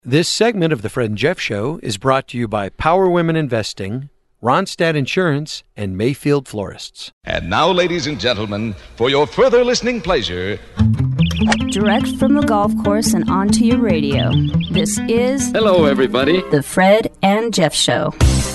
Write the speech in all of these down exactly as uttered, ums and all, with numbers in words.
This segment of the Fred and Jeff Show is brought to you by Power Women Investing, Ronstadt Insurance, and Mayfield Florists. And now, ladies and gentlemen, for your further listening pleasure, direct from the golf course and onto your radio, this is... Hello, everybody. The Fred and Jeff Show.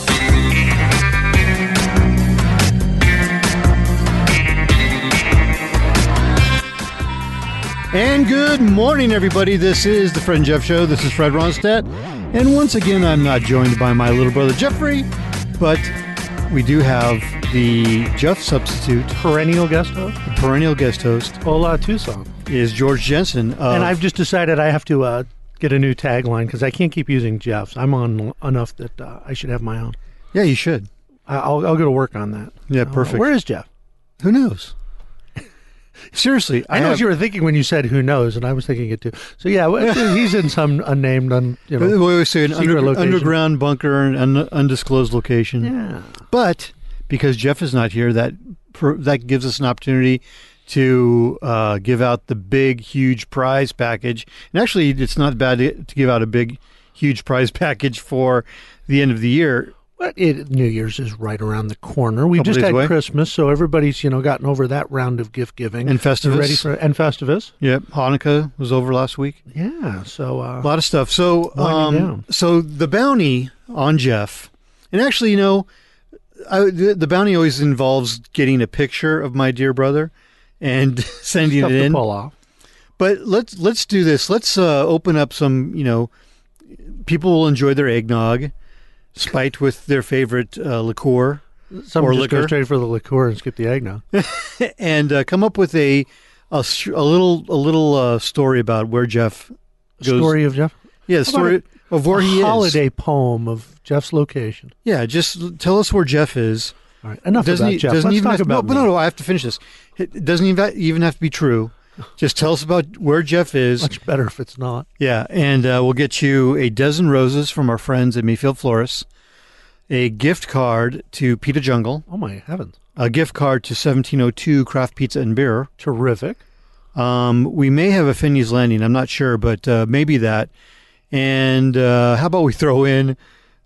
And good morning, everybody. This is the Fred and Jeff Show. This is Fred Ronstadt. And once again, I'm not joined by my little brother, Jeffrey, but we do have the Jeff substitute. Perennial guest host? The perennial guest host. Hola, Tucson. Is George Jensen. Of, and I've just decided I have to uh, get a new tagline because I can't keep using Jeff's. I'm on enough that uh, I should have my own. Yeah, you should. I'll, I'll go to work on that. Yeah, perfect. Uh, where is Jeff? Who knows? Seriously, I, I know have, what you were thinking when you said "who knows," and I was thinking it too. So yeah, he's in some unnamed, un, you know, we always say an under, underground bunker and un, undisclosed location. Yeah, but because Jeff is not here, that that gives us an opportunity to uh, give out the big, huge prize package. And actually, it's not bad to, to give out a big, huge prize package for the end of the year. Well, it, New Year's is right around the corner. We just had away. Christmas, so everybody's, you know, gotten over that round of gift giving. And Festivus. Ready for, and Festivus. Yep. Hanukkah was over last week. Yeah, so... Uh, a lot of stuff. So, um, so the bounty on Jeff, and actually, you know, I, the, the bounty always involves getting a picture of my dear brother and sending stuff it in. To pull off. But let's let's do this. Let's uh, open up some, you know, people will enjoy their eggnog. Spiked with their favorite uh, liqueur Some or just liquor. Go straight for the liqueur and skip the eggnog. And uh, come up with a a, a little a little uh, story about where Jeff goes. Story of Jeff? Yeah, the story a, of where a he holiday is. poem of Jeff's location. Yeah, just tell us where Jeff is. All right, enough doesn't about he, Jeff. Doesn't Let's even talk have, about no, no, no, I have to finish this. It doesn't even, even have to be true. Just tell us about where Jeff is. Much better if it's not. Yeah, and uh, we'll get you a dozen roses from our friends at Mayfield Florists, a gift card to Pita Jungle. Oh, my heavens. A gift card to seventeen oh two Craft Pizza and Beer. Terrific. Um, we may have a Finney's Landing. I'm not sure, but uh, maybe that. And uh, how about we throw in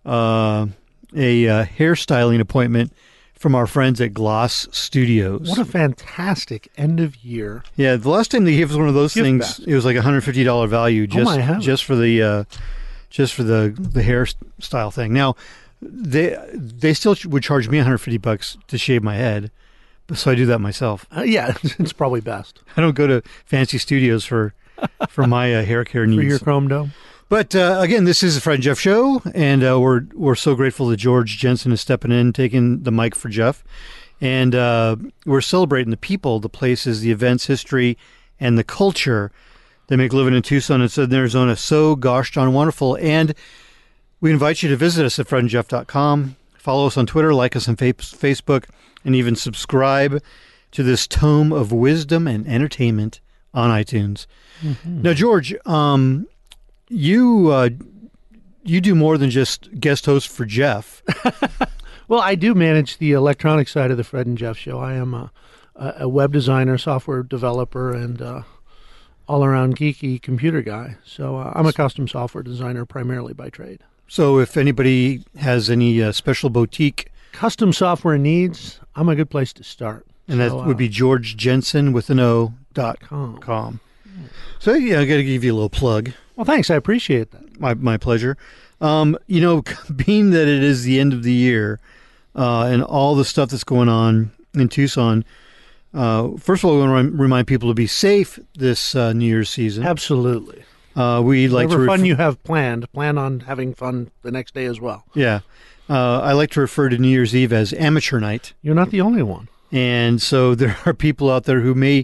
uh, a uh, hairstyling appointment from our friends at Gloss Studios. What a fantastic end of year. Yeah, the last time they gave us one of those gift things, bag. It was like one hundred fifty dollars value just oh, my heavens. just for the uh, just for the the hairstyle thing. Now, They they still would charge me one hundred fifty bucks to shave my head, so I do that myself. Uh, yeah, it's probably best. I don't go to fancy studios for for my uh, hair care needs. For your chrome dome. But uh, again, this is the Fred and Jeff Show, and uh, we're we're so grateful that George Jensen is stepping in, taking the mic for Jeff, and uh, we're celebrating the people, the places, the events, history, and the culture that make living in Tucson and Southern Arizona so gosh darn wonderful. And we invite you to visit us at fred and jeff dot com. Follow us on Twitter, like us on fa- Facebook, and even subscribe to this tome of wisdom and entertainment on iTunes. Mm-hmm. Now, George, um, you uh, you do more than just guest host for Jeff. Well, I do manage the electronic side of the Fred and Jeff Show. I am a, a web designer, software developer, and uh, all-around geeky computer guy. So uh, I'm a custom software designer primarily by trade. So if anybody has any uh, special boutique custom software needs, I'm a good place to start. And that so, uh, would be George Jensen with an O dot com. com. So yeah, I got to give you a little plug. Well, thanks. I appreciate that. My my pleasure. Um, you know, being that it is the end of the year uh, and all the stuff that's going on in Tucson, uh, first of all, we want to remind people to be safe this uh, New Year's season. Absolutely. Uh, we like Whatever to fun refer- you have planned, plan on having fun the next day as well. Yeah. Uh, I like to refer to New Year's Eve as amateur night. You're not the only one. And so there are people out there who may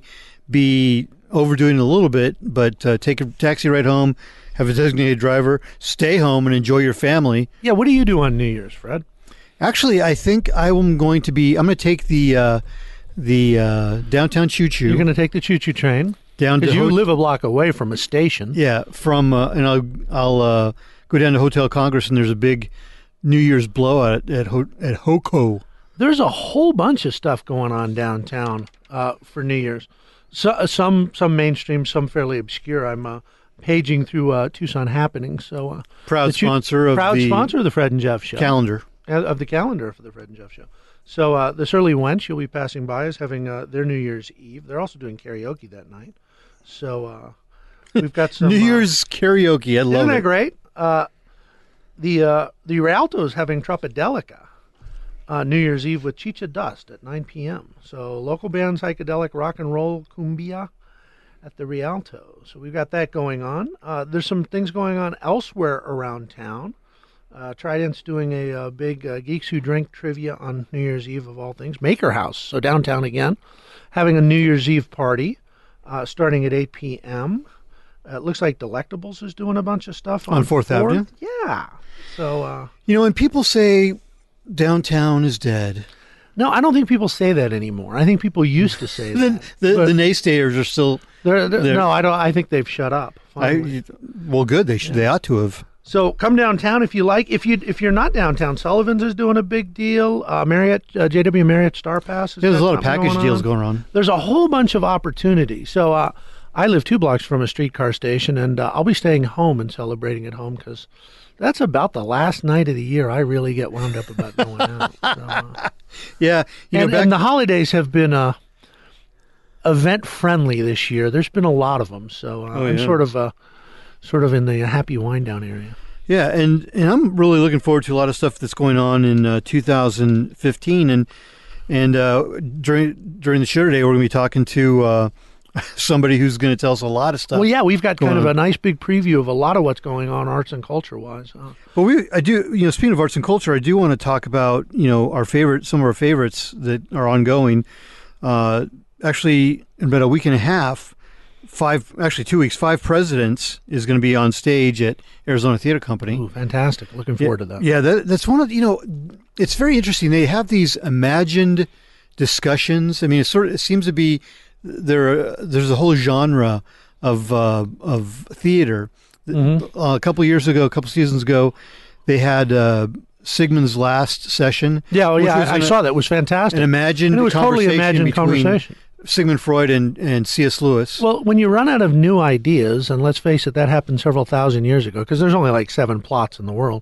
be overdoing it a little bit, but uh, take a taxi ride home, have a designated driver, stay home, and enjoy your family. Yeah, what do you do on New Year's, Fred? Actually, I think I am going to be, I'm going to take the uh, the uh, downtown choo-choo. You're going to take the choo-choo train? Down to Because you Ho- live a block away from a station. Yeah, from, uh, and I'll, I'll uh, go down to Hotel Congress, and there's a big New Year's blowout at, at, Ho- at HOCO. There's a whole bunch of stuff going on downtown uh, for New Year's. So, some some mainstream, some fairly obscure. I'm uh, paging through uh, Tucson happenings. So uh, Proud the tu- sponsor of proud the sponsor of the Fred and Jeff Show. calendar. Uh, Of the calendar for the Fred and Jeff Show. So uh, the Surly Wench you'll be passing by is having uh, their New Year's Eve. They're also doing karaoke that night. So uh, we've got some New uh, Year's karaoke. I love Isn't that it. great? Uh, the uh, the Rialto is having Tropidelica uh, New Year's Eve with Chicha Dust at nine p.m. So local band psychedelic rock and roll cumbia at the Rialto. So we've got that going on. Uh, there's some things going on elsewhere around town. Uh, Trident's doing a, uh big uh, Geeks Who Drink trivia on New Year's Eve of all things. Maker House, so downtown again, having a New Year's Eve party uh, starting at eight p.m. Uh, it looks like Delectables is doing a bunch of stuff on, On Fourth Avenue? Yeah. So, uh, You know, when people say downtown is dead, no, I don't think people say that anymore. I think people used to say the, that. the, But the naysayers are still. they're, they're, they're- no, I don't. I think they've shut up. finally. I, well, good. They should. They ought to have. So come downtown if you like. If you if you're not downtown, Sullivan's is doing a big deal. Uh, Marriott, uh, J W Marriott Star Pass. Has Yeah, there's a got lot of something package going deals on. going on. There's a whole bunch of opportunity. So uh, I live two blocks from a streetcar station, and uh, I'll be staying home and celebrating at home because that's about the last night of the year I really get wound up about going out. So, uh, Yeah, you and, know, back, and the holidays have been uh, event friendly this year. There's been a lot of them, so uh, Oh, I'm yeah. sort of uh, sort of in the happy wind down area. yeah, and and I'm really looking forward to a lot of stuff that's going on in uh, two thousand fifteen, and and uh, during during the show today, we're going to be talking to uh, somebody who's going to tell us a lot of stuff. Well, yeah, we've got kind going of on. a nice big preview of a lot of what's going on arts and culture wise. Uh, But we, I do, you know, speaking of arts and culture, I do want to talk about, you know, our favorite, some of our favorites that are ongoing. Uh, actually, in about a week and a half, five, actually two weeks, Five Presidents is going to be on stage at Arizona Theater Company. ooh, fantastic! Looking forward to that. Yeah, that, that's one of, you know, it's very interesting. They have these imagined discussions. I mean, it sort of, it seems to be, there, there's a whole genre of, uh, of theater. Mm-hmm. Uh, a couple years ago, a couple seasons ago, they had uh, Sigmund's last session. Yeah, oh, which yeah, was I, I an- saw that. It was fantastic. An imagined And it was totally conversation imagined between conversation. Sigmund Freud and, and C S. Lewis. Well, when you run out of new ideas, and let's face it, that happened several thousand years ago, because there's only like seven plots in the world,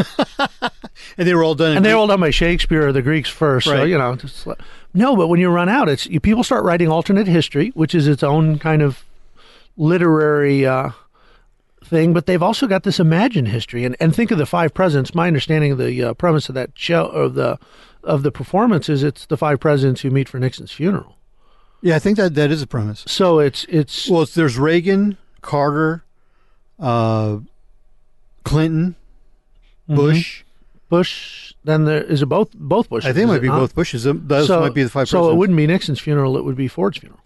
and they were all done in and they're Greek. all done by Shakespeare or the Greeks first. So Right. you know, just, let- no. But when you run out, it's you, people start writing alternate history, which is its own kind of literary uh, thing. But they've also got this imagined history, and and think of the Five Presidents. My understanding of the uh, premise of that show of the of the performance is it's the five presidents who meet for Nixon's funeral. Yeah, I think that that is a premise. So it's it's Well, it's, there's Reagan, Carter, uh, Clinton, Mm-hmm. Bush. Bush. Then there is it both both Bushes. I think it is might be not? both Bushes. Um, Those so, might be the five So presidents. it wouldn't be Nixon's funeral; it would be Ford's funeral.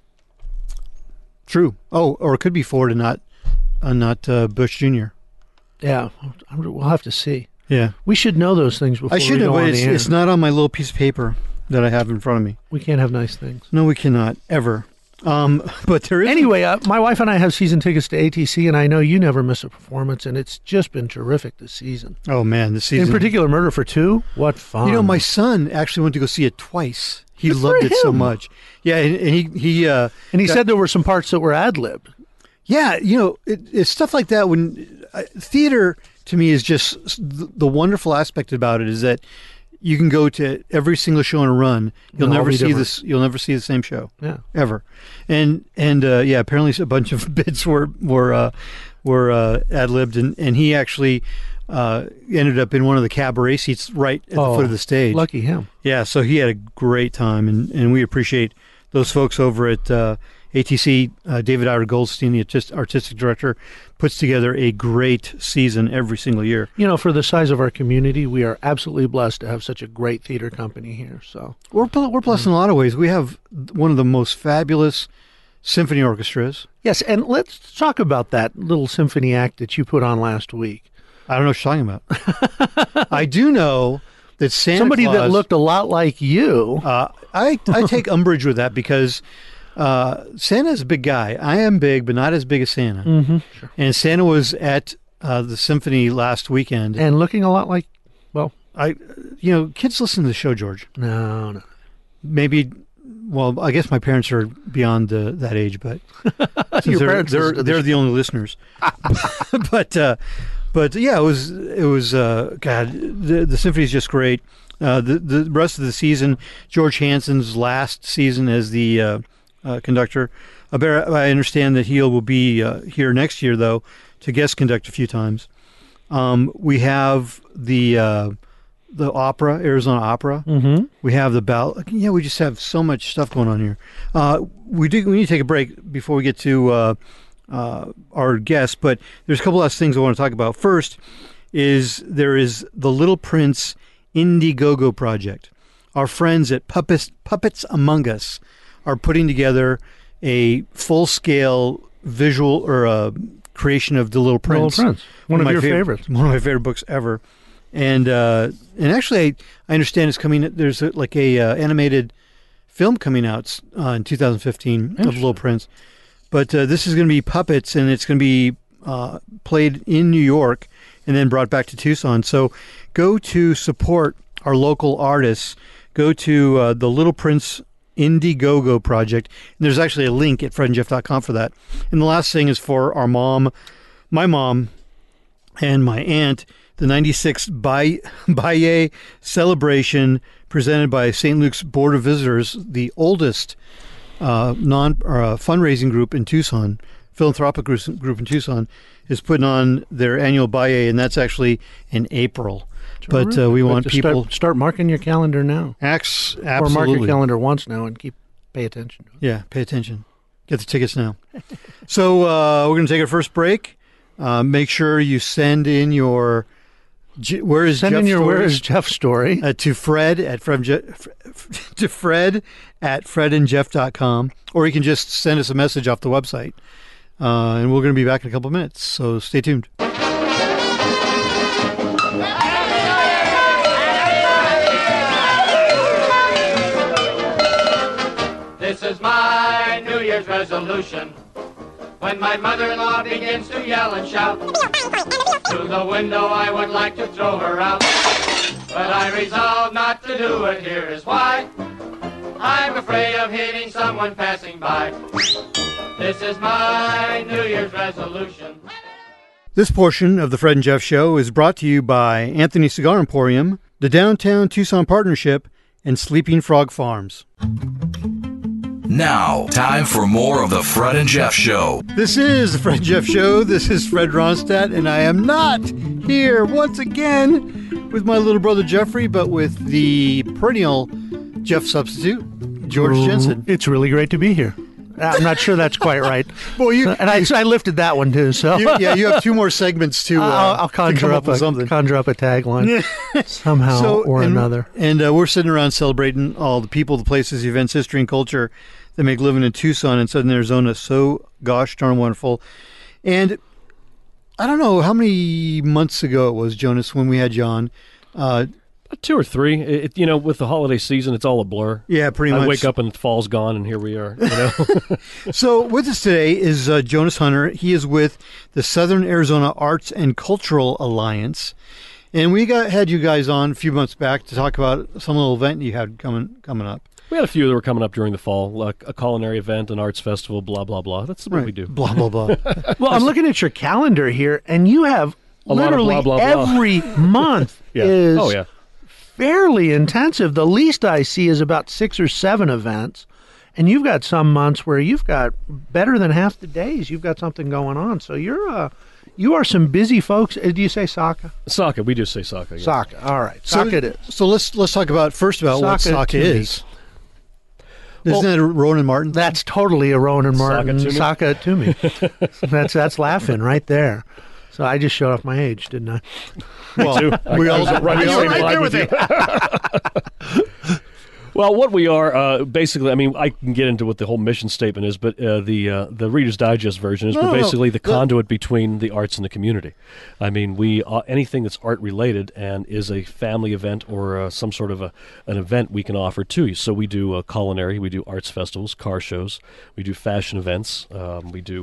True. Oh, or it could be Ford and not, uh, not uh, Bush Junior Yeah, I'm- we'll have to see. Yeah. We should know those things before I should we have, go but on it's, the air. it's not on my little piece of paper that I have in front of me. We can't have nice things. No, we cannot ever. Um, but there is Anyway, uh, my wife and I have season tickets to A T C, and I know you never miss a performance, and it's just been terrific this season. Oh man, the season. In particular, Murder for Two. What fun! you know, my son actually went to go see it twice. He Good for loved it so him. much. Yeah, and, and he he. Uh, and he got- said there were some parts that were ad libbed. Yeah, you know, it, it's stuff like that. When uh, theater to me is just the, the wonderful aspect about it is that you can go to every single show in a run. You'll They'll all never be see different. this. You'll never see the same show Yeah. ever. And and uh, yeah, apparently a bunch of bits were were uh, were uh, ad libbed, and and he actually uh, ended up in one of the cabaret seats right at the Oh, foot of the stage. Lucky him. Yeah, so he had a great time, and, and we appreciate those folks over at uh, A T C. Uh, David Ira Goldstein, the artist, artistic director, puts together a great season every single year. You know, for the size of our community, we are absolutely blessed to have such a great theater company here. So We're bl- we're blessed in a lot of ways. We have one of the most fabulous symphony orchestras. yes, and let's talk about that little symphony act that you put on last week. I don't know what you're talking about. I do know that Santa Somebody Claus, that looked a lot like you. Uh, I I take umbrage with that because uh, Santa's a big guy. I am big, but not as big as Santa. Mm-hmm. Sure. And Santa was at uh, the symphony last weekend. And looking a lot like, well, I, you know, kids listen to the show, George. no, no. Maybe well, I guess my parents are beyond uh, that age, but since Your they're parents they're, listen to they're this. the only listeners. but uh, but yeah, it was it was uh, God. The the symphony is just great. Uh, the the rest of the season, George Hansen's last season as the uh, uh, conductor. I, bear, I understand that he will be uh, here next year though to guest conduct a few times. Um, we have the uh, the opera, Arizona Opera. Mm-hmm. We have the ball. Yeah, we just have so much stuff going on here. Uh, we do. We need to take a break before we get to uh, uh, our guests. But there's a couple last things I want to talk about. First is there is the Little Prince Indiegogo project. Our friends at Puppets Puppets Among Us are putting together a full scale visual or a creation of the Little Prince. Little Prince, one, of, my your fav- favorites. One of my favorite books ever. And uh, and actually, I, I understand it's coming. There's a, like a uh, animated film coming out uh, in two thousand fifteen of Little Prince. But uh, this is going to be puppets, and it's going to be uh, played in New York and then brought back to Tucson. So go to support our local artists. Go to uh, the Little Prince Indiegogo project. And there's actually a link at fred and jeff dot com for that. And the last thing is for our mom, my mom, and my aunt. The ninety-sixth Baye celebration presented by Saint Luke's Board of Visitors, the oldest uh, non or, uh, fundraising group in Tucson, philanthropic group, group in Tucson, is putting on their annual Baye, and that's actually in April. But uh, we But want to people start, start marking your calendar now, acts or absolutely. mark your calendar once now and keep pay attention to it. Yeah, pay attention. Get the tickets now. So uh, we're going to take our first break. Uh, make sure you send in your. J- where is Send Jeff in your stories? Where is Jeff story. Uh, to Fred at Fred, Je- to Fred at fred and jeff dot com, or you can just send us a message off the website. Uh, and we're going to be back in a couple of minutes, so stay tuned. This is my New Year's resolution. When my mother-in-law begins to yell and shout, through the window I would like to throw her out. But I resolve not to do it, here is why. I'm afraid of hitting someone passing by. This is my New Year's resolution. This portion of the Fred and Jeff Show is brought to you by Anthony Cigar Emporium, the Downtown Tucson Partnership, and Sleeping Frog Farms. Now, time for more of the Fred and Jeff Show. This is the Fred and Jeff Show. This is Fred Ronstadt, and I am not here once again with my little brother Jeffrey, but with the perennial Jeff substitute, George Jensen. It's really great to be here. I'm not sure that's quite right. Well, you and I, I lifted that one too. So you, yeah, you have two more segments to. Uh, I'll, I'll to conjure come up, up with a something. conjure up a tagline somehow So, or and, another. And uh, we're sitting around celebrating all the people, the places, the events, history, and culture that make living in Tucson and Southern Arizona so gosh darn wonderful. And I don't know how many months ago it was, Jonas, when we had John. Uh, Two or three. It, you know, with the holiday season, it's all a blur. yeah, pretty I much. wake up and fall's gone, and here we are. You know, So with us today is uh, Jonas Hunter. He is with the Southern Arizona Arts and Cultural Alliance. And we got had you guys on a few months back to talk about some little event you had coming coming up. we had a few that were coming up during the fall, like a culinary event, an arts festival, blah blah blah. That's what we do. Blah, blah, blah. Well, I'm looking at your calendar here, and you have A lot of literally blah, blah, blah. every month Yeah. is Oh yeah. fairly intensive. The least I see is about six or seven events, and you've got some months where you've got better than half the days. You've got something going on, so you're uh, you are some busy folks. Uh, Do you say Saka? Saka. We just say Saka. Yeah. Saka. All right, So- Saka it is. So let's let's talk about first about what Saka Saka to me. is. Isn't that a Ronan Martin? That's totally a Ronan Martin. to me. Saka it to me. that's that's laughing right there. So I just showed off my age, didn't I? well, too. we I all, was right we the all- same line with you. Well, what we are, uh, basically, I mean, I can get into what the whole mission statement is, but uh, the uh, the Reader's Digest version is No, we're no, no. basically the The- conduit between the arts and the community. I mean, we uh, anything that's art related and is a family event or uh, some sort of a an event we can offer to you. So we do uh, culinary, we do arts festivals, car shows, we do fashion events, um, we do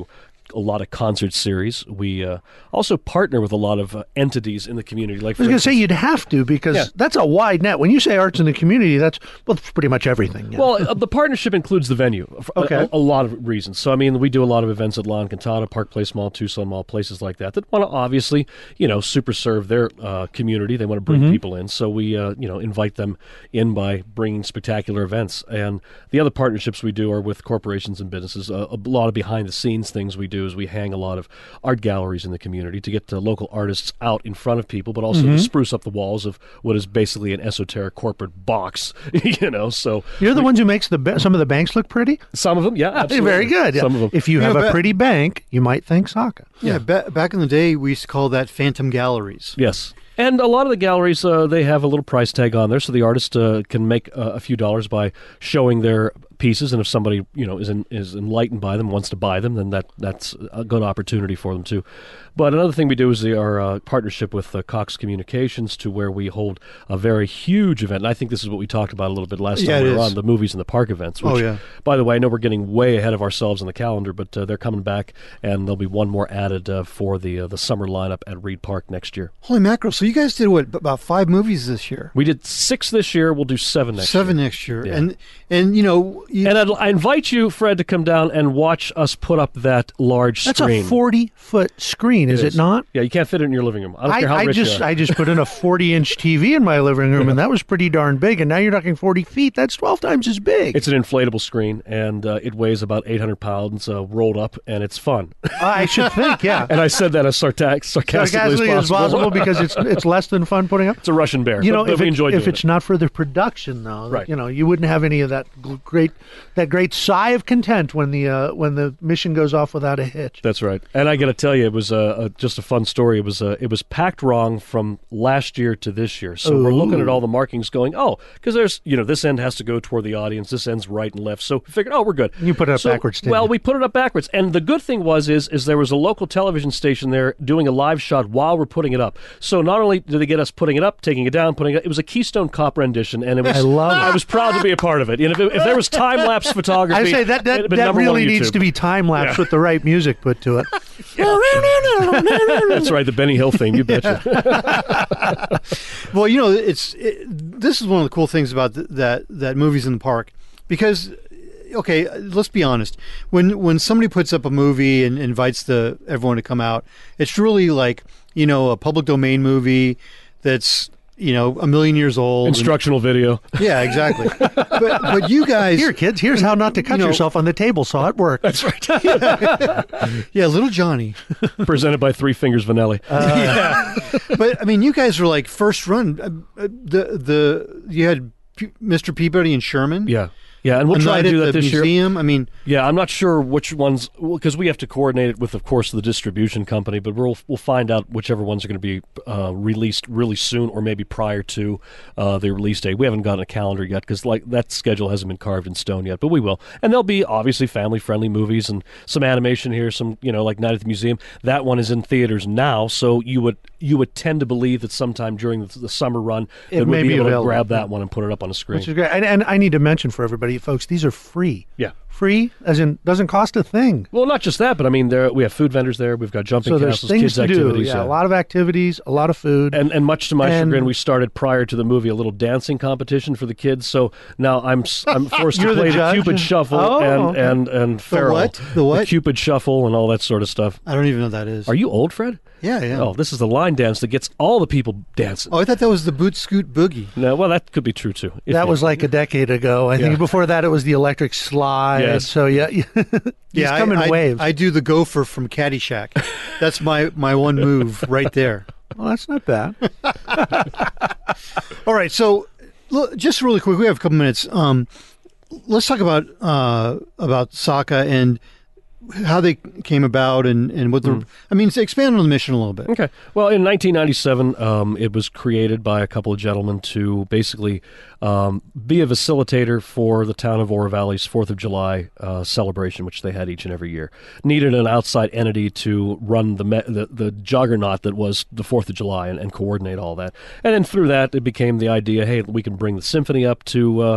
a lot of concert series. We uh, also partner with a lot of uh, entities in the community. Like I was going to say you'd have to because Yeah. that's a wide net. When you say arts in the community, that's well, that's pretty much everything. Yeah. Well, uh, the partnership includes the venue for a- Okay. a, a lot of reasons. So, I mean, we do a lot of events at La Encantada, Park Place Mall, Tucson Mall, places like that that want to obviously, you know, super serve their uh, community. They want to bring Mm-hmm. people in. So we, uh, you know, invite them in by bringing spectacular events. And the other partnerships we do are with corporations and businesses. Uh, a lot of behind-the-scenes things we do is we hang a lot of art galleries in the community to get uh, local artists out in front of people, but also Mm-hmm. to spruce up the walls of what is basically an esoteric corporate box, you know. So You're the ones who makes the ba- some of the banks look pretty. some of them, yeah, absolutely. Very good. Some of them. If you Yeah, have a but- pretty bank, you might thank Saka. Yeah, ba- back in the day, we used to call that phantom galleries. Yes. And a lot of the galleries, uh, they have a little price tag on there, so the artist uh, can make uh, a few dollars by showing their pieces. And if somebody, you know, is in, is enlightened by them, wants to buy them, then that that's a good opportunity for them too. But another thing we do is the, our uh, partnership with uh, Cox Communications, to where we hold a very huge event. And I think this is what we talked about a little bit last Yeah, time we it were is. on, the Movies in the Park events. Which, Oh, yeah. by the way, I know we're getting way ahead of ourselves on the calendar, but uh, they're coming back, and there'll be one more added uh, for the uh, the summer lineup at Reed Park next year. Holy mackerel! So you guys did what? About five movies this year. We did six this year. We'll do seven next Seven year. next year, Yeah. and and you know, you, And I'd, I invite you, Fred, to come down and watch us put up that large That's screen. a forty-foot screen, is it not? Yeah, you can't fit it in your living room. I don't I, care how I rich just you are. I just put in a forty-inch T V in my living room, and that was pretty darn big. And now you're talking forty feet. That's twelve times as big. It's an inflatable screen, and uh, it weighs about eight hundred pounds, uh, rolled up, and it's fun. I should think, yeah. And I said that as sartac- sarcastically, Sarcastically as as possible. possible because it's it's less than fun putting up. It's a Russian bear. You know, but, but if, we it- enjoyed if doing it's it. not for the production, though, Right. you know, you wouldn't have any of that gl- great that great sigh of content when the uh, when the mission goes off without a hitch. That's right. And I got to tell you, it was uh, a, just a fun story. It was uh, it was packed wrong from last year to this year. So we're looking at all the markings going, oh, because there's, you know, this end has to go toward the audience, this end's right and left. So we figured, oh, we're good. You put it up So- backwards, didn't Well, you? we put it up backwards. And the good thing was is is there was a local television station there doing a live shot while we're putting it up. So not only did they get us putting it up, taking it down, putting it, it was a Keystone Cop rendition, and it was I love it. I was proud to be a part of it. And if, it, if there was time lapse photography, I say that it'd that, have been that number one really on needs YouTube. to be time lapse Yeah. with the right music put to it. That's right, the Benny Hill theme. You betcha. well, you know, it's it, this is one of the cool things about th- that that movies in the park, because okay, let's be honest. When when somebody puts up a movie and invites the everyone to come out, it's really like, you know, a public domain movie that's, you know, a million years old. Instructional video. And, yeah, exactly. but but you guys, Here, kids, here's how not to cut You know- yourself on the table saw at work. That's right. yeah, little Johnny. Presented by Three Fingers Vanelli. yeah, but I mean, you guys were like first run. Uh, uh, the the you had P- Mister Peabody and Sherman. yeah. Yeah, and we'll A try night to do at that the this year. museum. I mean, Yeah, I'm not sure which ones, because we have to coordinate it with, of course, the distribution company, but we'll we'll find out whichever ones are going to be uh, released really soon or maybe prior to uh, the release date. We haven't gotten a calendar yet because like that schedule hasn't been carved in stone yet, but we will. And there'll be obviously family-friendly movies and some animation here, some, you know, like Night at the Museum. That one is in theaters now, so you would you would tend to believe that sometime during the, the summer run It that may we'd be be able available. to grab that one and put it up on a screen. Which is great. And, and I need to mention for everybody, folks, these are free. Yeah. Free, as in doesn't cost a thing. Well, not just that, but I mean, there we have food vendors there. We've got jumping So there's castles, things kids to activities. do. Yeah, a lot of activities, a lot of food. And and much to my And- chagrin, we started prior to the movie a little dancing competition for the kids. So now I'm s- I'm forced to You're the play the, judge? Cupid Shuffle Oh, and, okay. and and Farrell. what? The what? Cupid Shuffle and all that sort of stuff. I don't even know what that is. Are you old, Fred? Yeah, yeah. Oh, this is the line dance that gets all the people dancing. Oh, I thought that was the boot scoot boogie. No, well, that could be true too. If that you- was like a decade ago. I Yeah. think before that it was the electric slide. Yes. So yeah, these Yeah, come I, in I, waves. I do the gopher from Caddyshack. That's my my one move right there. well, that's not bad. All right, so look, just really quick, we have a couple minutes. Um, let's talk about uh, about Saka and how they came about and, and what the. Mm. I mean, expand on the mission a little bit. Okay. Well, in nineteen ninety-seven, um, it was created by a couple of gentlemen to basically um, be a facilitator for the town of Oro Valley's Fourth of July uh, celebration, which they had each and every year. Needed an outside entity to run the me- the, the juggernaut that was the Fourth of July and, and coordinate all that. And then through that, it became the idea, hey, we can bring the symphony up to uh,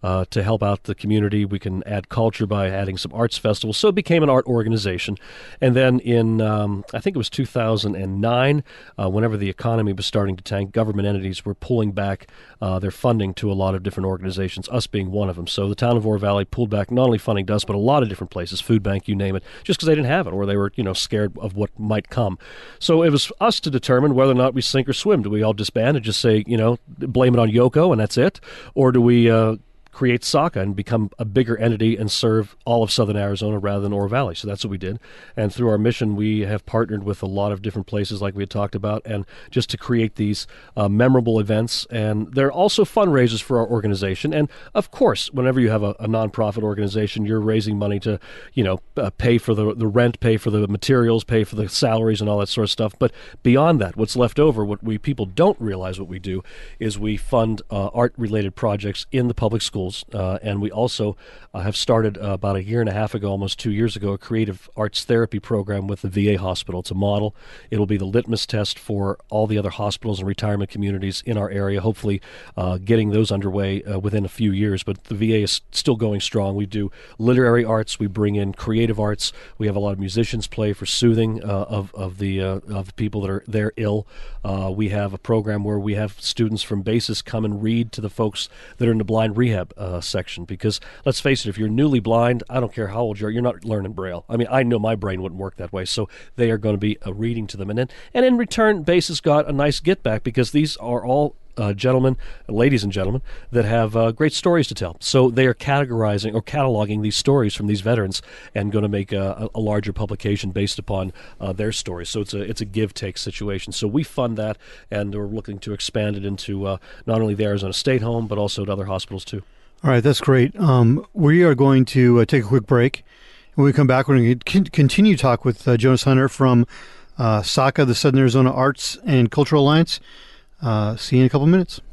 uh, to help out the community. We can add culture by adding some arts festivals. So it became an art organization. And then in, um, I think it was two thousand nine, uh, whenever the economy was starting to tank, government entities were pulling back uh, their funding to a lot of different organizations, us being one of them. So the town of Ore Valley pulled back not only funding to us, but a lot of different places, food bank, you name it, just because they didn't have it or they were, you know, scared of what might come. So it was us to determine whether or not we sink or swim. Do we all disband and just say, you know, blame it on Yoko and that's it? Or do we uh, create SACA and become a bigger entity and serve all of southern Arizona rather than Ore Valley? So that's what we did. And through our mission, we have partnered with a lot of different places like we had talked about, and just to create these uh, memorable events. And they're also fundraisers for our organization. And of course, whenever you have a, a nonprofit organization, you're raising money to, you know, uh, pay for the, the rent, pay for the materials, pay for the salaries and all that sort of stuff. But beyond that, what's left over, what we people don't realize what we do, is we fund uh, art-related projects in the public schools. Uh, and we also uh, have started uh, about a year and a half ago, almost two years ago, a creative arts therapy program with the V A hospital. It's a model. It'll be the litmus test for all the other hospitals and retirement communities in our area, hopefully uh, getting those underway uh, within a few years. But the V A is still going strong. We do literary arts. We bring in creative arts. We have a lot of musicians play for soothing uh, of, of, the, uh, of the people that are there ill. Uh, we have a program where we have students from BASIS come and read to the folks that are in the blind rehab Uh, section, because let's face it, if you're newly blind, I don't care how old you are, you're not learning Braille. I mean, I know my brain wouldn't work that way, so they are going to be uh, reading to them. And then, and in return, BASIS got a nice get back, because these are all uh, gentlemen, ladies and gentlemen, that have uh, great stories to tell. So they are categorizing or cataloging these stories from these veterans and going to make a, a larger publication based upon uh, their stories. So it's a it's a give-take situation. So we fund that, and we're looking to expand it into uh, not only the Arizona State Home, but also to other hospitals too. All right, that's great. Um, we are going to uh, take a quick break. When we come back, we're going to continue to talk with uh, Jonas Hunter from uh, SACA, the Southern Arizona Arts and Cultural Alliance. Uh, see you in a couple minutes.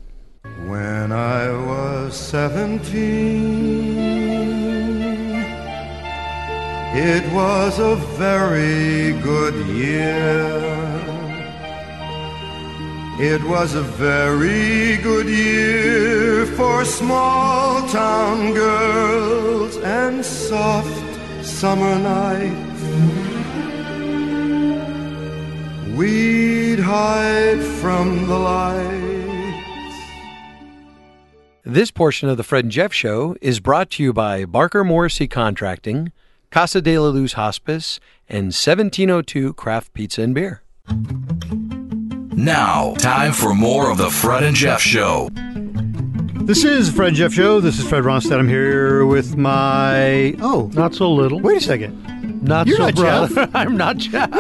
When I was seventeen, it was a very good year. It was a very good year for small town girls and soft summer nights. We'd hide from the lights. This portion of the Fred and Jeff Show is brought to you by Barker Morrissey Contracting, Casa de la Luz Hospice, and seventeen oh two Craft Pizza and Beer. Now, time for more of the Fred and Jeff Show. This is Fred and Jeff Show. This is Fred Ronstadt. I'm here with my... Oh. Not so little. Wait a second. Not You're so not brother. Jeff. I'm not Jeff.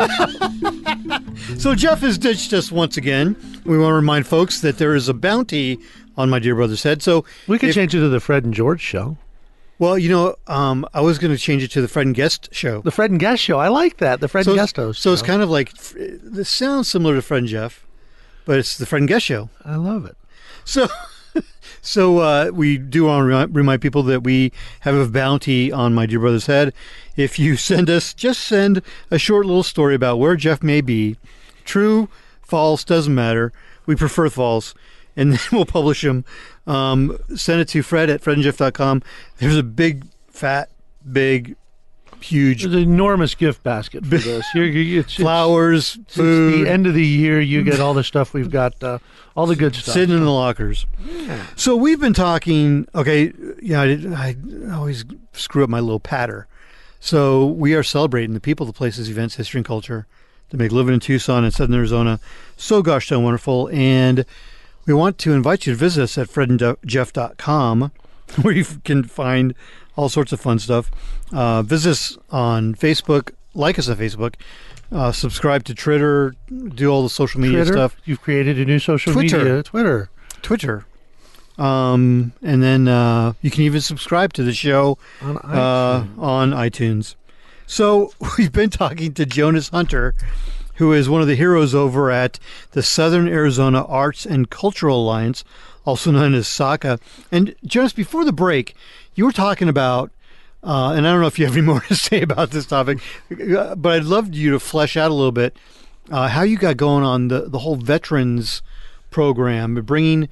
So Jeff has ditched us once again. We want to remind folks that there is a bounty on my dear brother's head. So we could if, change it to the Fred and George Show. Well, you know, um, I was going to change it to the Fred and Guest Show. The Fred and Guest Show. I like that. The Fred so and Guest Show. So it's kind of like, this sounds similar to Fred and Jeff, but it's the Fred and Guest Show. I love it. So... So uh, we do want to remind people that we have a bounty on my dear brother's head. If you send us, just send a short little story about where Jeff may be. True, false, doesn't matter. We prefer false. And then we'll publish them. Um, send it to Fred at fred and jeff dot com. There's a big, fat, big, huge... There's an enormous gift basket for this. You're, you're, it's, flowers, it's, food. It's the end of the year. You get all the stuff we've got, uh, all the good stuff. Sitting in the lockers. Yeah. So we've been talking, okay, yeah, I, I always screw up my little patter. So we are celebrating the people, the places, events, history, and culture that make living in Tucson and Southern Arizona so gosh darn wonderful. And we want to invite you to visit us at fred and jeff dot com, where you can find all sorts of fun stuff. Uh, visit us on Facebook, like us on Facebook, uh, subscribe to Twitter, do all the social media Twitter? stuff. You've created a new social Twitter. media. Twitter. Twitter. Um, and then uh, you can even subscribe to the show on iTunes. Uh, on iTunes. So we've been talking to Jonas Hunter, who is one of the heroes over at the Southern Arizona Arts and Cultural Alliance, also known as SACA. And Jonas, before the break, you were talking about, uh, and I don't know if you have any more to say about this topic, but I'd love you to flesh out a little bit uh, how you got going on the, the whole veterans program, bringing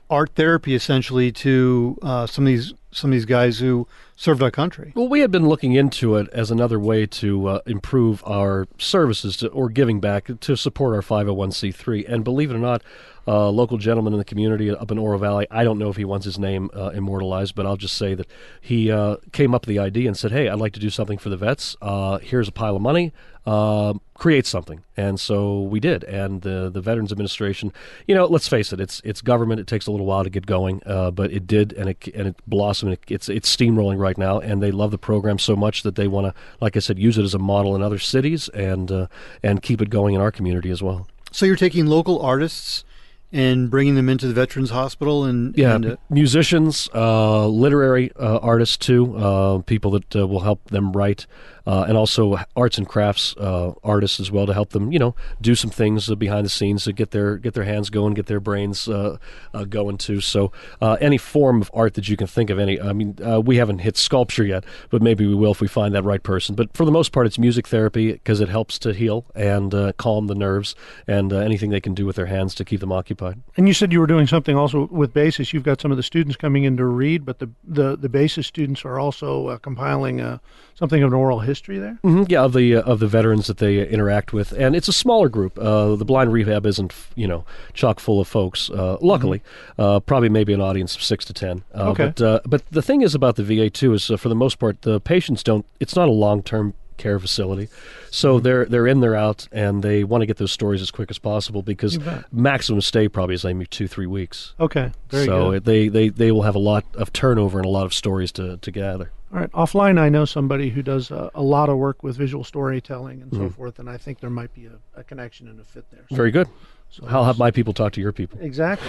art therapy essentially to uh, some of these some of these guys who served our country. Well, we had been looking into it as another way to uh, improve our services to, or giving back to support our five oh one c three. And believe it or not, a local gentleman in the community up in Oro Valley, I don't know if he wants his name uh, immortalized, but I'll just say that he uh, came up with the idea and said, hey, I'd like to do something for the vets. Uh, here's a pile of money. Uh, create something. And so we did. And the the Veterans Administration, you know, let's face it, it's it's government. It takes a little while to get going, uh, but it did, and it and it blossomed. It, it's it's steamrolling right now, and they love the program so much that they want to, like I said, use it as a model in other cities and uh, and keep it going in our community as well. So you're taking local artists and bringing them into the Veterans Hospital, and yeah, and, uh, musicians, uh, literary uh, artists too, uh, people that uh, will help them write, uh, and also arts and crafts uh, artists as well to help them, you know, do some things uh, behind the scenes to get their get their hands going, get their brains uh, uh, going too. So uh, any form of art that you can think of, any, I mean, uh, we haven't hit sculpture yet, but maybe we will if we find that right person. But for the most part, it's music therapy because it helps to heal and uh, calm the nerves, and uh, anything they can do with their hands to keep them occupied. And you said you were doing something also with BASIS. You've got some of the students coming in to read, but the the, the BASIS students are also uh, compiling uh, something of an oral history there? Mm-hmm. Yeah, of the uh, of the veterans that they uh, interact with. And it's a smaller group. Uh, the blind rehab isn't, you know, chock full of folks, uh, luckily. Mm-hmm. Uh, probably maybe an audience of six to ten. Uh, okay. But, uh, but the thing is about the V A, too, is uh, for the most part, the patients don't, it's not a long-term care facility, so they're they're in, they're out, and they want to get those stories as quick as possible because maximum stay probably is maybe two three weeks. Okay, very so good. they they they will have a lot of turnover and a lot of stories to to gather. All right, offline, I know somebody who does a, a lot of work with visual storytelling and so Mhm. forth, and I think there might be a, a connection and a fit there. So, Very good. So I'll have my people talk to your people. Exactly.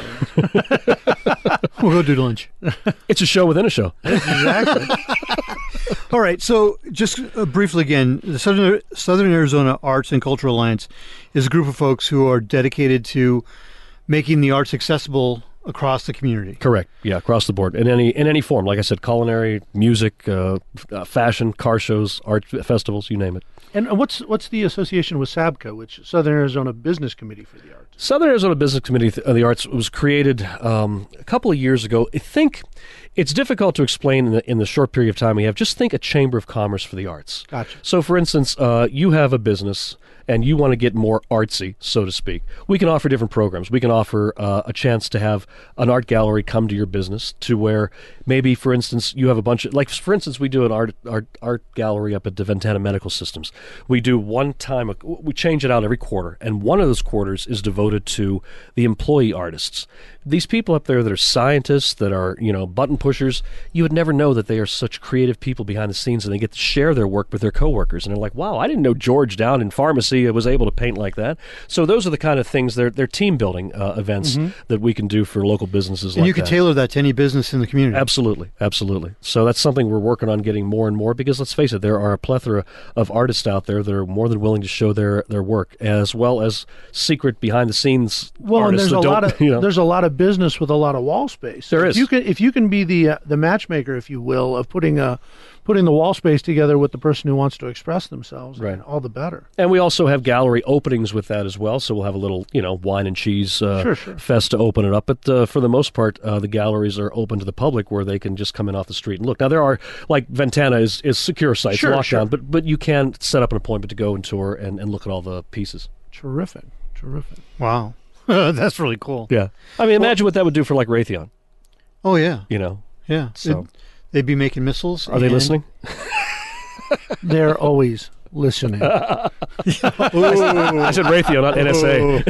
we'll go do lunch. It's a show within a show. Exactly. All right, so just uh, briefly again, the Southern, Southern Arizona Arts and Cultural Alliance is a group of folks who are dedicated to making the arts accessible across the community. Correct. Yeah, across the board in any in any form. Like I said, culinary, music, uh, uh, fashion, car shows, art festivals, you name it. And what's what's the association with SABCA, which Southern Arizona Business Committee for the Arts? Southern Arizona Business Committee of the Arts was created um, a couple of years ago. I think it's difficult to explain in the, in the short period of time we have. Just think a chamber of commerce for the arts. Gotcha. So, for instance, uh, you have a business and you want to get more artsy, so to speak. We can offer different programs. We can offer uh, a chance to have an art gallery come to your business to where maybe, for instance, you have a bunch of, like, for instance, we do an art art, art gallery up at Deventana Medical Systems. We do one time, we change it out every quarter, and one of those quarters is devoted to the employee artists. These people up there that are scientists, that are, you know, button pushers, you would never know that they are such creative people behind the scenes, and they get to share their work with their coworkers. And they're like, wow, I didn't know George down in pharmacy was able to paint like that. So those are the kind of things, they're, they're team building uh, events Mhm. that we can do for local businesses And like you can that. tailor that to any business in the community. Absolutely, absolutely. So that's something we're working on getting more and more because let's face it, there are a plethora of artists out there that are more than willing to show their, their work, as well as secret behind the scenes Well, and artists there's a that lot don't, of you know. there's a lot of business with a lot of wall space. There if is. You can if you can be the uh, the matchmaker, if you will, of putting a putting the wall space together with the person who wants to express themselves, Right. then all the better. And we also have gallery openings with that as well. So we'll have a little, you know, wine and cheese uh, Sure, sure. fest to open it up. But uh, for the most part, uh, the galleries are open to the public where they can just come in off the street and look. Now, there are, like, Ventana is, is secure site, Sure, lockdown, sure. but but you can set up an appointment to go and tour and, and look at all the pieces. Terrific, terrific. Wow. That's really cool. Yeah. I mean, imagine what that would do for, like, Raytheon, Oh, yeah. you know. Yeah. So- They'd, they'd be making missiles. Are they and- listening? They're always listening. I said Raytheon, not N S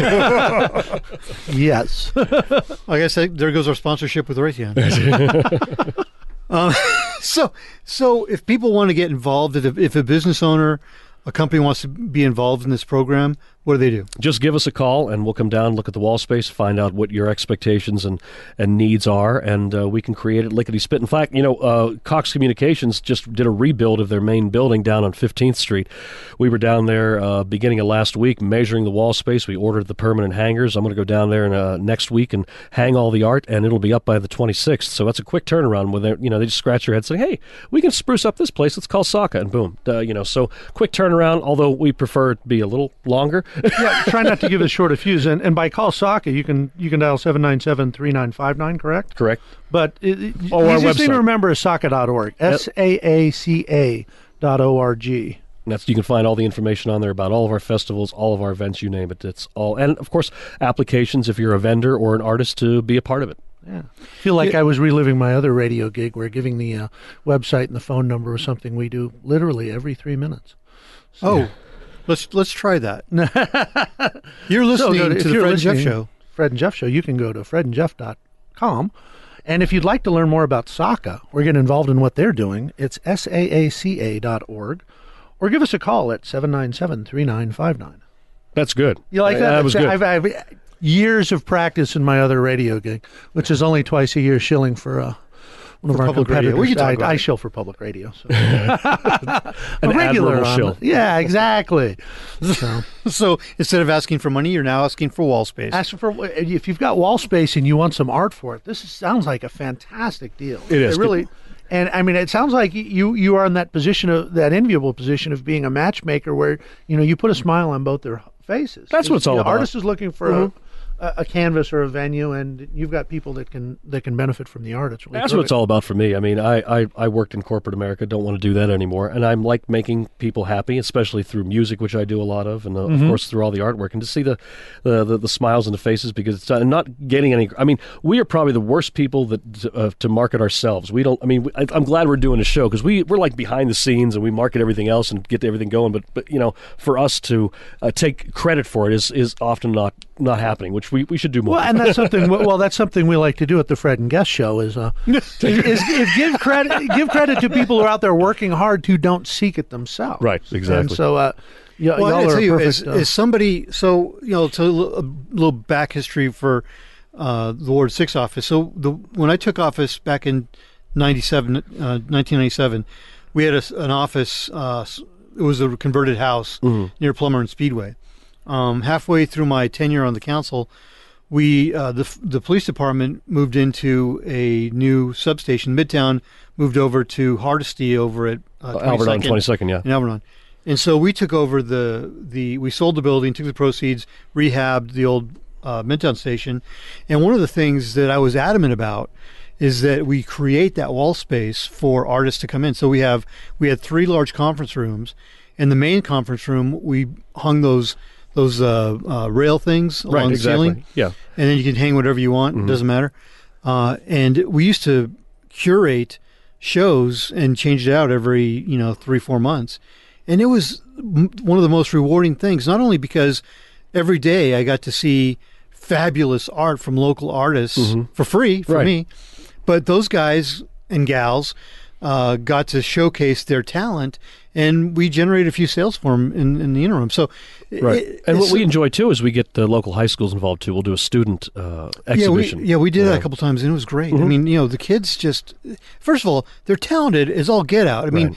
A. Yes. Like I said, there goes our sponsorship with Raytheon. um, so, so if people want to get involved, if, if a business owner, a company wants to be involved in this program, what do they do? Just give us a call, and we'll come down, look at the wall space, find out what your expectations and, and needs are, and uh, we can create it lickety-split. In fact, you know, uh, Cox Communications just did a rebuild of their main building down on fifteenth Street. We were down there uh, beginning of last week measuring the wall space. We ordered the permanent hangers. I'm going to go down there in, uh, next week and hang all the art, and it'll be up by the twenty-sixth. So that's a quick turnaround when they, you know, they just scratch their head saying, hey, we can spruce up this place. Let's call Saka, and boom. Uh, you know, so quick turnaround, although we prefer it to be a little longer. yeah, try not to give it short a fuse. And, and by call Saka, you can you can dial seven nine seven, three nine five nine, correct? Correct. But it, it, Oh, the our easiest thing website. to remember is S A C A dot org. S A A C A dot O R G. And that's, you can find all the information on there about all of our festivals, all of our events, you name it. It's all, and of course, applications if you're a vendor or an artist to be a part of it. Yeah, I feel like I was reliving my other radio gig where giving the uh, website and the phone number was something we do literally every three minutes. So, Oh, let's let's try that. You're listening So, to if the you're Fred and Jeff listening, Show. Fred and Jeff Show, you can go to fred and jeff dot com. And if you'd like to learn more about S A C A or get involved in what they're doing, it's S A A C A dot org. Or give us a call at seven nine seven, three nine five nine. That's good. You like Uh, that? That was good. I've, I've years of practice in my other radio gig, which is only twice a year shilling for uh, one of For our public radio. competitors. We can talk I, about I it. shill for public radio. So. An a regular admirable on shill. the- Yeah, exactly. So, So instead of asking for money, you're now asking for wall space. ask for if you've got wall space and you want some art for it. This is, sounds like a fantastic deal. It is. It really. And I mean, it sounds like you you are in that position of that enviable position of being a matchmaker, where you know you put a smile on both their faces. That's what it's all The about. artist is looking for a, a, a canvas or a venue, and you've got people that can that can benefit from the art. It's really That's what it's all about for me. I mean, I, I, I worked in corporate America, don't want to do that anymore. And I'm like making people happy, especially through music, which I do a lot of, and uh, Mm-hmm. of course through all the artwork. And to see the, the, the, the smiles on the faces, because it's uh, not getting any. I mean, we are probably the worst people that uh, to market ourselves. We don't, I mean, I, I'm glad we're doing a show because we, we're like behind the scenes and we market everything else and get everything going. But, but you know, for us to uh, take credit for it is, is often not, not happening, which we, we should do more. Well, and that's something. Well, that's something we like to do at the Fred and Guest Show. Is uh, is, is, is give credit give credit to people who are out there working hard who don't seek it themselves. Right, exactly. And so, uh, y- Well, y'all I are tell a you, perfect, as, uh, as somebody, so you know, to a little, a little back history for uh, the Ward Six office. So the when I took office back in ninety-seven, uh, nineteen ninety-seven, we had a, an office. Uh, it was a converted house near Plummer and Speedway. Um, halfway through my tenure on the council, we uh, the the police department moved into a new substation. Midtown moved over to Hardesty over at uh, Albert on twenty-second, yeah. in Alberton. And so we took over the, the we sold the building, took the proceeds, rehabbed the old uh, Midtown station. And one of the things that I was adamant about is that we create that wall space for artists to come in. So we have we had three large conference rooms. In the main conference room, we hung those those uh, uh, rail things along Right, the exactly. ceiling. Yeah. And then you can hang whatever you want. It doesn't matter. Uh, and we used to curate shows and change it out every, you know, three, four months. And it was m- one of the most rewarding things, not only because every day I got to see fabulous art from local artists for free for Right. me, but those guys and gals uh, got to showcase their talent, and we generated a few sales for them in, in the interim. So, Right. it- and what it's- we enjoy, too, is we get the local high schools involved, too. We'll do a student uh, Yeah, we, exhibition. yeah, we did that Yeah. a couple times, and it was great. I mean, you know, the kids just, first of all, they're talented as all get out. I mean,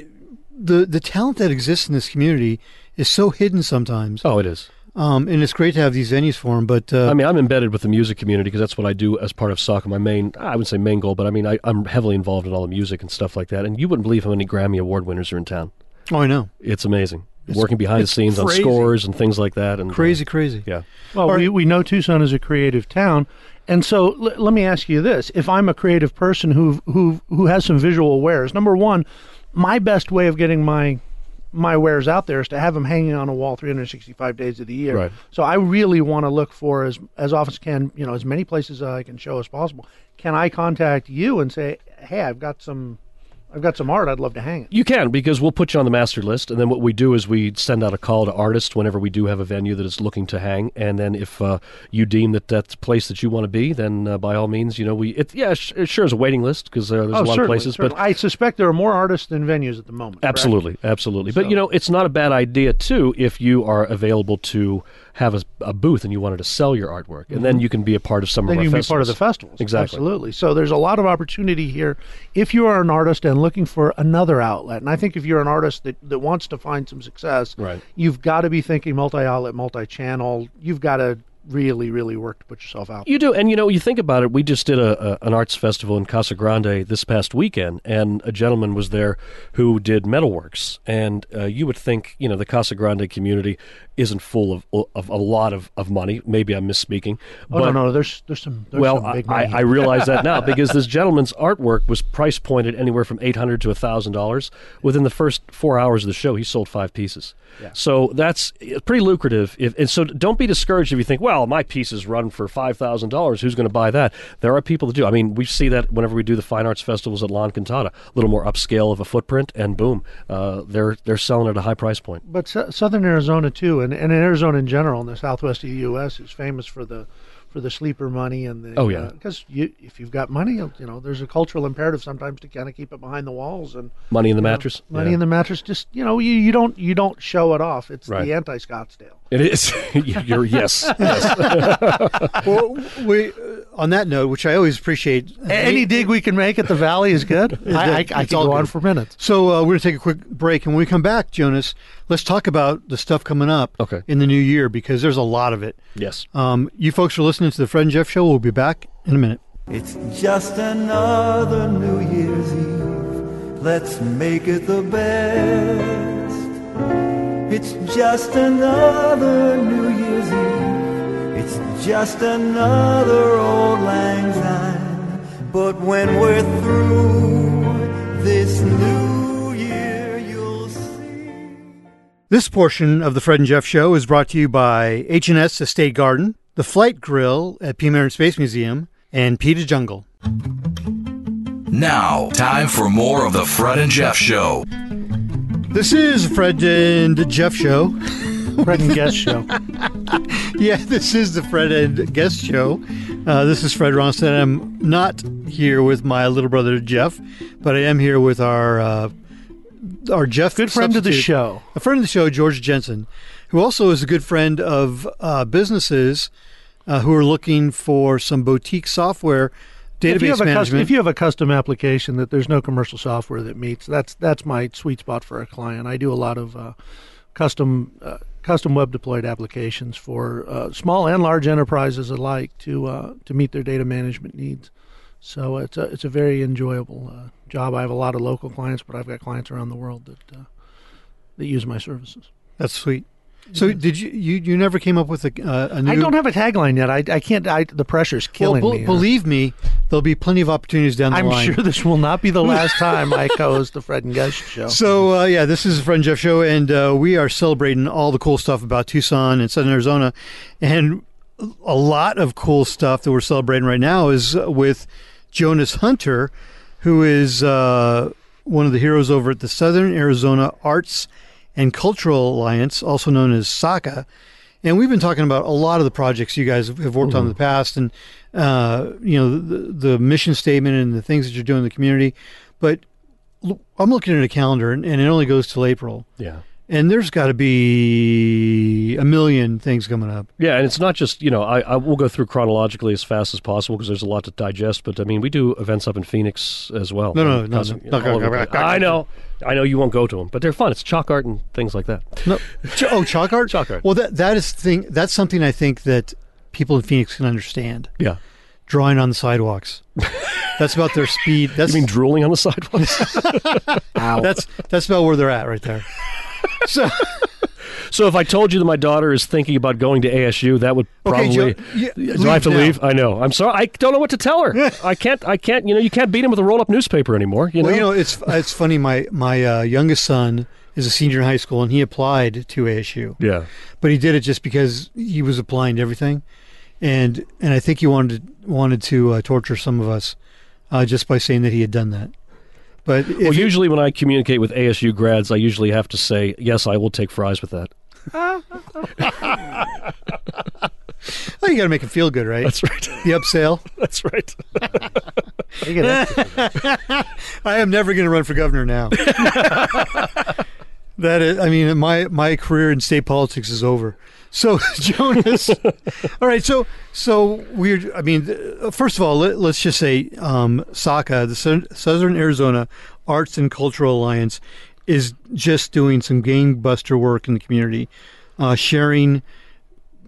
the the talent that exists in this community is so hidden sometimes, Oh, it is. um, and it's great to have these venues for them. But uh, I mean, I'm embedded with the music community because that's what I do as part of S A C A. My main, I wouldn't say main goal, but I mean, I, I'm heavily involved in all the music and stuff like that. And you wouldn't believe how many Grammy Award winners are in town. oh, I know, It's amazing. Working behind the it's scenes crazy. on scores and things like that. And uh, crazy, crazy. yeah. Well, we, we know Tucson is a creative town, and so l- let me ask you this: if I'm a creative person who who who has some visual wares, number one, my best way of getting my my wares out there is to have them hanging on a wall three hundred sixty-five days of the year. Right. So I really want to look for as as often as can, you know, as many places I can show as possible. Can I contact you and say, hey, I've got some. I've got some art. I'd love to hang it. You can, because we'll put you on the master list, and then what we do is we send out a call to artists whenever we do have a venue that is looking to hang, and then if uh, you deem that that's a place that you want to be, then uh, by all means, you know, we it yeah, sh- it sure is a waiting list because uh, there's Oh, a lot certainly, of places, certainly. but I suspect there are more artists than venues at the moment. correct? absolutely, absolutely. But So- you know, it's not a bad idea too if you are available to have a, a booth and you wanted to sell your artwork, and then you can be a part of some Then of our you can be festivals. part of the festivals. Exactly. Absolutely. So there's a lot of opportunity here if you are an artist and looking for another outlet. And I think if you're an artist that, that wants to find some success, Right. you've got to be thinking multi-outlet, multi-channel. You've got to really, really work to put yourself out. You do, and you know, you think about it. We just did a, a an arts festival in Casa Grande this past weekend, and a gentleman was there who did metalworks. And uh, you would think, you know, the Casa Grande community isn't full of of a lot of, of money. Maybe I'm misspeaking. Oh but, no, no, there's there's some. There's well, some big I, money. I realize that now because this gentleman's artwork was price pointed anywhere from eight hundred to a thousand dollars. Within the first four hours of the show, he sold five pieces. Yeah. So that's pretty lucrative. If, and so don't be discouraged if you think, well, my pieces run for five thousand dollars. Who's going to buy that? There are people that do. I mean, we see that whenever we do the fine arts festivals at La Encantada, a little more upscale of a footprint, and boom, uh, they're they're selling at a high price point. But s- Southern Arizona too, and, and in Arizona in general, in the southwest of the U S, is famous for the for the sleeper money and the. Oh, yeah. Because you, if you've got money, you know, there's a cultural imperative sometimes to kind of keep it behind the walls and Money in the you know, mattress. money Yeah. in the mattress. Just you know, you, you don't you don't show it off. It's Right. the anti-Scottsdale. It is. You're yes. yes. Well, we, uh, on that note, which I always appreciate. Any dig we can make at the Valley is good. I, I, I It's can all go on good. for minutes. So uh, we're going to take a quick break, and when we come back, Jonas, let's talk about the stuff coming up Okay. in the new year because there's a lot of it. Yes. Um, you folks are listening to the Fred and Jeff Show. We'll be back in a minute. It's just another New Year's Eve. Let's make it the best. It's just another New Year's Eve. It's just another old lang syne. But when we're through this new year, you'll see. This portion of the Fred and Jeff Show is brought to you by H and S Estate Garden, the Flight Grill at Peter Merritt Space Museum, and Peta Jungle. Now, time for more of the Fred and Jeff Show. This is the Fred and Jeff Show. Fred and Guest Show. Yeah, this is the Fred and Guest Show. Uh, this is Fred Ronstadt. I'm not here with my little brother Jeff, but I am here with our uh, our Jeff, Good friend of the substitute. show. A friend of the show, George Jensen, who also is a good friend of uh, businesses uh, who are looking for some boutique software, database if you have a management. custom, if you have a custom application that there's no commercial software that meets, that's that's my sweet spot for a client. I do a lot of uh, custom uh, custom web deployed applications for uh, small and large enterprises alike to uh, to meet their data management needs. So it's a it's a very enjoyable uh, job. I have a lot of local clients, but I've got clients around the world that uh, that use my services. That's sweet. So did you, you you never came up with a, uh, a new... I don't have a tagline yet. I, I can't. I, the pressure's killing well, be- me. Believe me, there'll be plenty of opportunities down the I'm line. sure this will not be the last time I co-host the Fred and Guest Show. So, uh, yeah, this is the Fred and Jeff Show, and uh, we are celebrating all the cool stuff about Tucson and Southern Arizona. And a lot of cool stuff that we're celebrating right now is with Jonas Hunter, who is uh, one of the heroes over at the Southern Arizona Arts and Cultural Alliance, also known as SACA. And we've been talking about a lot of the projects you guys have worked on in the past and, uh, you know, the, the mission statement and the things that you're doing in the community. But l- I'm looking at a calendar, and, and it only goes till April. Yeah. And there's got to be a million things coming up. Yeah, and it's not just, you know, I, I will go through chronologically as fast as possible because there's a lot to digest. But, I mean, we do events up in Phoenix as well. No, no, Um, no, constant- no, no, all over no, the no, place. no, no. I know. I know you won't go to them, but they're fun. It's chalk art and things like that. No, Ch- oh, chalk art? Chalk art. Well, that that is thing. That's something I think that people in Phoenix can understand. Yeah. Drawing on the sidewalks. That's about their speed. That's You mean drooling on the sidewalks? that's that's about where they're at right there. So, So if I told you that my daughter is thinking about going to A S U, that would Okay, probably. Joe, yeah, do leave I have to now. leave? I know. I'm sorry. I don't know what to tell her. I can't. I can't. You know, you can't beat him with a roll-up newspaper anymore. You know. well, you know, it's it's funny. My my uh, youngest son is a senior in high school, and he applied to A S U. Yeah. But he did it just because he was applying to everything, and and I think he wanted wanted to uh, torture some of us uh, just by saying that he had done that. But if Well, you- usually when I communicate with A S U grads, I usually have to say, "Yes, I will take fries with that." oh, you got to make him feel good, right? That's right. The upsell. That's right. You get it. I am never going to run for governor now. That is, I mean, my my career in state politics is over. So, Jonas, all right. So, so we're. I mean, th- first of all, let, let's just say um, SACA, the Sou- Southern Arizona Arts and Cultural Alliance, is just doing some gangbuster work in the community, uh, sharing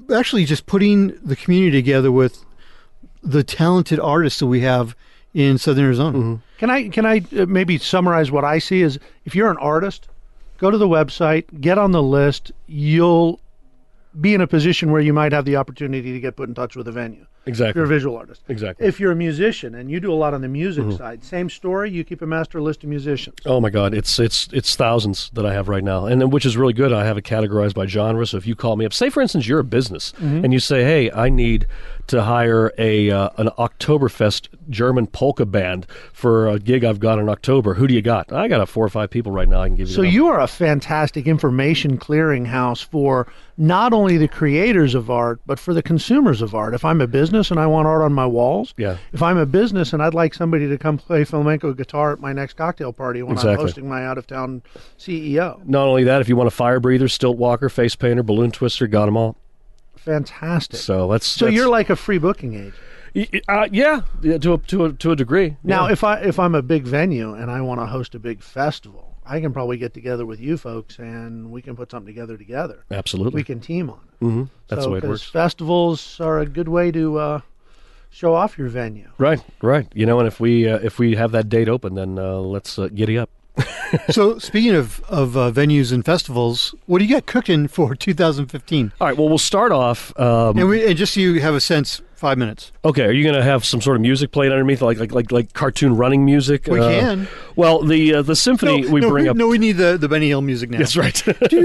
actually just putting the community together with the talented artists that we have in Southern Arizona. Mm-hmm. Can I can I uh, maybe summarize what I see is if you're an artist, go to the website, get on the list. You'll be in a position where you might have the opportunity to get put in touch with a venue. Exactly. If you're a visual artist. Exactly. If you're a musician and you do a lot on the music Mhm. side, same story. You keep a master list of musicians. Oh my God, it's it's it's thousands that I have right now, and then, which is really good. I have it categorized by genre. So if you call me up, say for instance you're a business, Mhm. and you say, "Hey, I need to hire a uh, an Oktoberfest German polka band for a gig I've got in October. Who do you got?" I got a four or five people right now. I can give you. So the you are a fantastic information clearinghouse for not only the creators of art, but for the consumers of art. If I'm a business and I want art on my walls, Yeah. if I'm a business and I'd like somebody to come play flamenco guitar at my next cocktail party when I'm Exactly. hosting my out-of-town C E O. Not only that, if you want a fire breather, stilt walker, face painter, balloon twister, got them all. Fantastic. So that's So that's, you're like a free booking agent. Y- Uh, yeah, yeah, to a to a to a degree. Now, yeah. if I if I'm a big venue and I want to host a big festival, I can probably get together with you folks and we can put something together together. Absolutely. We can team on it. hmm That's so, the way it 'cause works. festivals are a good way to uh, show off your venue. Right, right. You know, and if we uh, if we have that date open, then uh, let's uh, giddy up. So speaking of of uh, venues and festivals, what do you got cooking for two thousand fifteen? All right. Well, we'll start off. Um, And, we, and just so you have a sense, five minutes. Okay, are you going to have some sort of music played underneath, like like like, like cartoon running music? We Uh, can. Well, the uh, the symphony no, we no, bring we, up. No, we need the, the Benny Hill music now. That's right.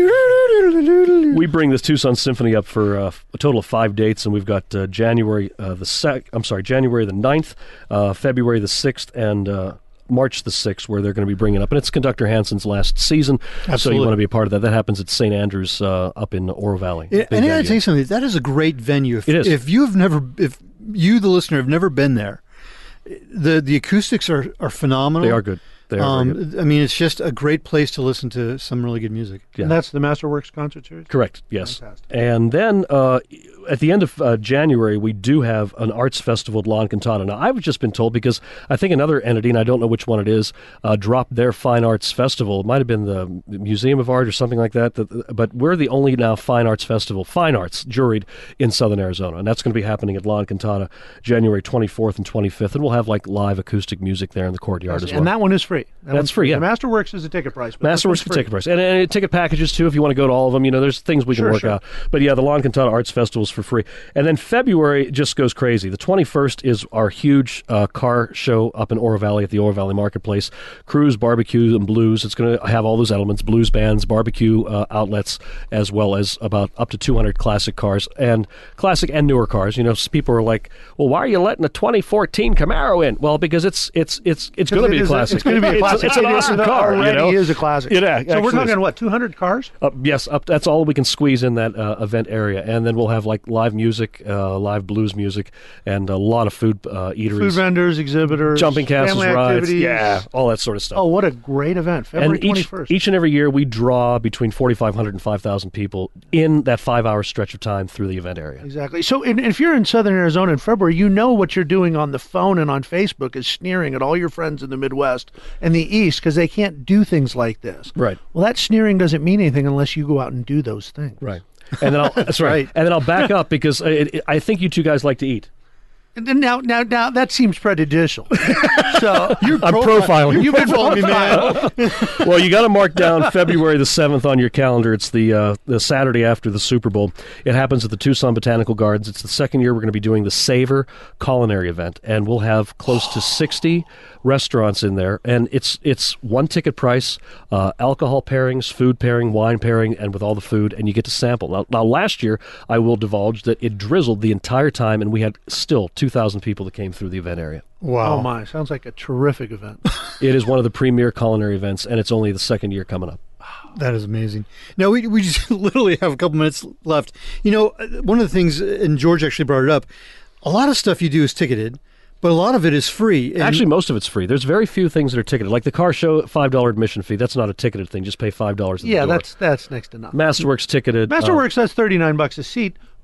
We bring the Tucson Symphony up for uh, a total of five dates, and we've got uh, January uh, the sec. I'm sorry, January the ninth, uh, February the sixth, and uh, March the sixth, where they're going to be bringing up, and it's Conductor Hansen's last season, so Absolutely. you want to be a part of that. That happens at Saint Andrews uh, up in Oro Valley. Yeah, Big and I gotta venue. tell you something. That is a great venue. If, It is. If you've never, if you, the listener, have never been there, the the acoustics are, are phenomenal. They are good. They are um, very good. I mean, it's just a great place to listen to some really good music. Yeah. And that's the Masterworks concert series? Correct. Yes. Fantastic. And then uh, at the end of uh, January, we do have an arts festival at La Encantada. Now, I've just been told because I think another entity, and I don't know which one it is, uh, dropped their fine arts festival. It might have been the Museum of Art or something like that. that but we're the only now fine arts festival, fine arts juried in Southern Arizona, and that's going to be happening at La Encantada January twenty-fourth and twenty-fifth, and we'll have like live acoustic music there in the courtyard as well. And that one is free. That That's one's free, yeah. The Masterworks is a ticket price. But this Masterworks one's for free. ticket price, and, and ticket packages too. If you want to go to all of them, you know, there's things we can Sure, work sure. out. But yeah, the La Encantada Arts Festival is for free, and then February just goes crazy. The twenty-first is our huge uh, car show up in Oro Valley at the Oro Valley Marketplace. Cruise, barbecue, and blues. It's going to have all those elements: blues bands, barbecue uh, outlets, as well as about up to two hundred classic cars and classic and newer cars. You know, s- people are like, "Well, why are you letting a twenty fourteen Camaro in?" Well, because it's it's it's it's going to be It a is classic. It's going to be a classic. It's, it's an It is- awesome it car. You already know? is a classic. Yeah, So we're actually talking is. what, two hundred cars? Uh, yes, up, that's all we can squeeze in that uh, event area, and then we'll have like live music, uh, live blues music, and a lot of food uh, eateries, Food vendors, exhibitors, jumping castles, family rides, activities. yeah, all that sort of stuff. Oh, what a great event! February and each, twenty-first. each and every year we draw between forty-five hundred and five thousand people in that five-hour stretch of time through the event area. Exactly. So, and if you're in Southern Arizona in February, you know what you're doing on the phone and on Facebook is sneering at all your friends in the Midwest and the East because they can't do things like this. Right. Well, that sneering doesn't mean anything unless you go out and do those things. Right. And then I'll, that's right. right. And then I'll back up because I, it, I think you two guys like to eat. And then now, now, now, that seems prejudicial. So You're I'm profiling. You've been following me, man. Well, you got to mark down February the seventh on your calendar. It's the uh, the Saturday after the Super Bowl. It happens at the Tucson Botanical Gardens. It's the second year we're going to be doing the Savor Culinary event, and we'll have close to sixty restaurants in there. And it's it's one ticket price, uh, alcohol pairings, food pairing, wine pairing, and with all the food, and you get to sample. Now, now, last year, I will divulge that it drizzled the entire time, and we had still two thousand people that came through the event area. Wow. Oh my, sounds like a terrific event. It is one of the premier culinary events, and it's only the second year coming up. That is amazing. Now, we, we just literally have a couple minutes left. You know, one of the things, and George actually brought it up, a lot of stuff you do is ticketed, but a lot of it is free. And Actually, most of it's free. There's very few things that are ticketed. Like the car show, five dollars admission fee. That's not a ticketed thing. Just pay five dollars at Yeah, the door. that's that's next to nothing. Masterworks ticketed. uh, Masterworks, that's thirty-nine bucks a seat, but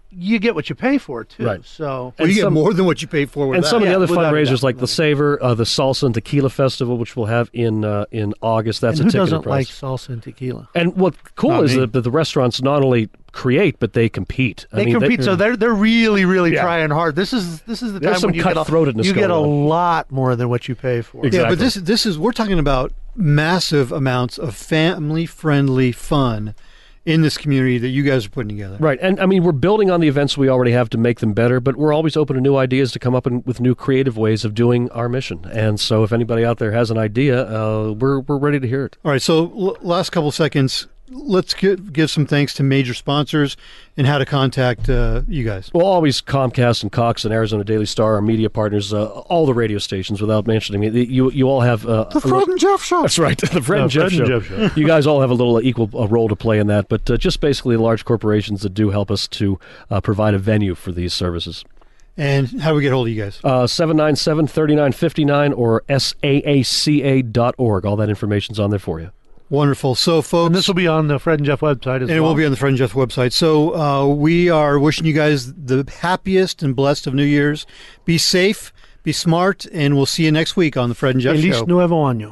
you get what you pay for too. Right. So Well, you get some- more than what you paid for with And that. some of the Yeah, other without a fundraisers, doubt. like the Savor, uh, the Salsa and Tequila Festival, which we'll have in uh, in August. That's and a who ticketed doesn't like price. salsa and tequila? And what's cool Not is me. that the, the restaurants not only create, but they compete. I They mean, compete, so they're they're really really Yeah. trying hard. This is this is the There's time some when you get a, cutthroatedness you get a going on. lot more than what you pay for. Exactly. Yeah, but this this is we're talking about massive amounts of family friendly fun in this community that you guys are putting together. Right, and I mean, we're building on the events we already have to make them better, but we're always open to new ideas to come up in, with new creative ways of doing our mission. And so, if anybody out there has an idea, uh, we're we're ready to hear it. All right, so l- last couple seconds, let's give, give some thanks to major sponsors and how to contact uh, you guys. Well, always Comcast and Cox and Arizona Daily Star, our media partners, uh, all the radio stations. Without mentioning it, you you all have uh, The Fred and Jeff Show. That's right, the Fred No, and Jeff Fred and Show. Jeff Show. You guys all have a little equal uh, role to play in that, but uh, just basically large corporations that do help us to uh, provide a venue for these services. And how do we get hold of you guys? Uh, seven nine seven, three nine five nine or S A A C A dot org. All that information's on there for you. Wonderful. So, folks, And this will be on the Fred and Jeff website as and it well. will be on the Fred and Jeff website. So uh, we are wishing you guys the happiest and blessed of New Year's. Be safe, be smart, and we'll see you next week on the Fred and Jeff Feliz Show. Nuevo Año.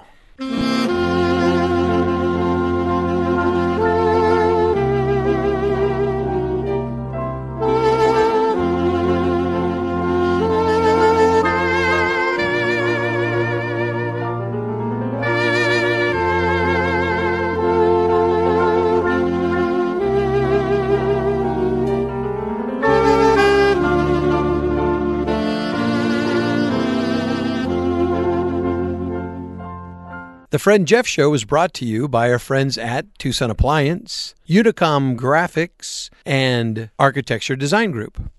The Fred and Jeff Show is brought to you by our friends at Tucson Appliance, Unicom Graphics, and Architecture Design Group.